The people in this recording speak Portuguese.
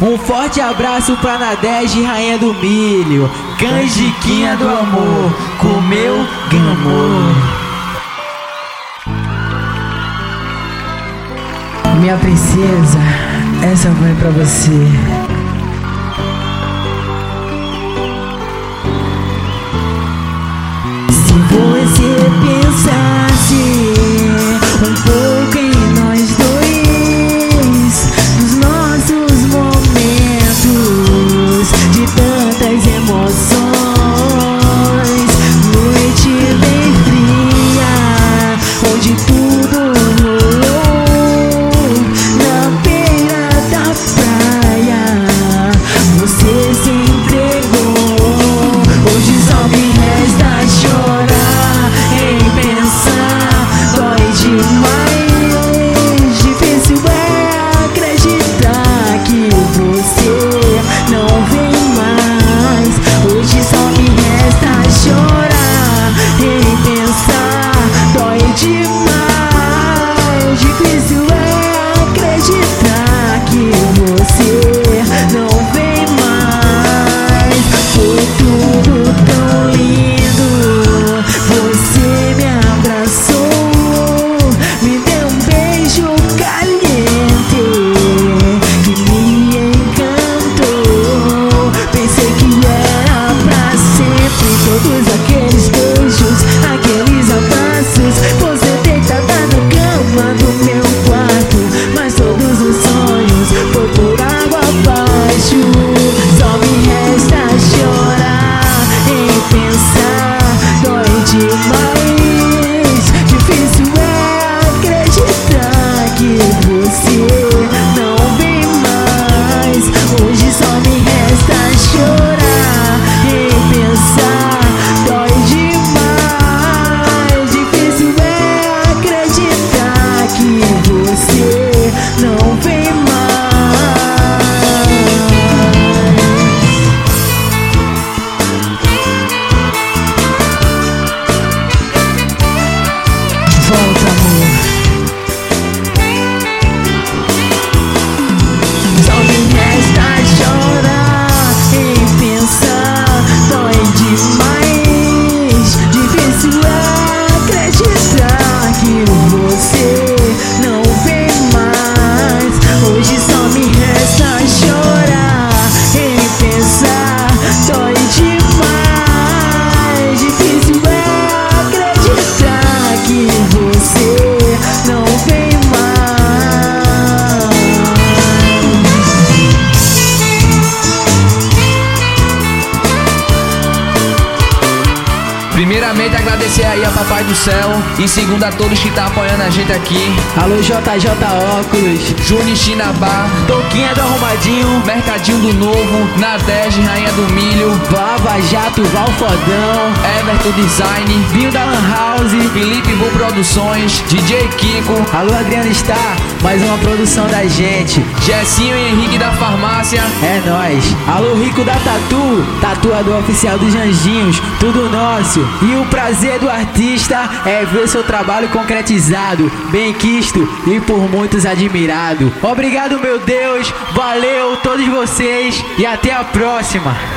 Um forte abraço pra Nadege, rainha do milho, canjiquinha do amor, comeu, gamou. Minha princesa, essa vai pra você. Se você pensasse um pouco em nós dois, nos nossos momentos de tantas emoções, noite bem fria, onde tudo rolou na beira da praia, você se entregou. Hoje só me resta chorar em pensar, dói demais. Difícil é acreditar que você não vem mais. Hoje só me resta chorar em pensar, dói demais. Difícil é acreditar que você não vem mais. Foi tudo tão lindo, você me abraçou, me deu um beijo caliente que me encantou. Pensei que era pra sempre todos aqueles beijos, aqueles abraços, você deitada na cama do meu quarto, mas todos os sonhos foi por água abaixo. Só me resta chorar em pensar, dói demais. Difícil é acreditar que você não vem mais. Hoje só me resta chorar em pensar, dói demais. Difícil é acreditar que você não vem mais. Volta, amor. Só me resta chorar em pensar, dói demais. Difícil é acreditar que você não vem mais. Hoje só me resta chorar em pensar, dói demais. Difícil é acreditar que você não vem mais. Primeiramente agradecer aí ao Papai do Céu, em segundo a todos que tá apoiando a gente aqui. Alô JJ Óculos, Juni Chinabá, Toquinha do Arrumadinho, Mercadinho do Novo, Nadege, Rainha do Milho, Lava Jato Valfodão, Everton Design, Vinho da Lan House, Felipe Bu Produções, DJ Kiko, alô Adriano Star, mais uma produção da gente. Jessinho e Henrique da Farmácia. É nóis. Alô Rico da Tatu, tatuador oficial dos Anjinhos, tudo nosso. E o prazer do artista é ver seu trabalho concretizado, bem quisto e por muitos admirado. Obrigado, meu Deus, valeu todos vocês e até a próxima.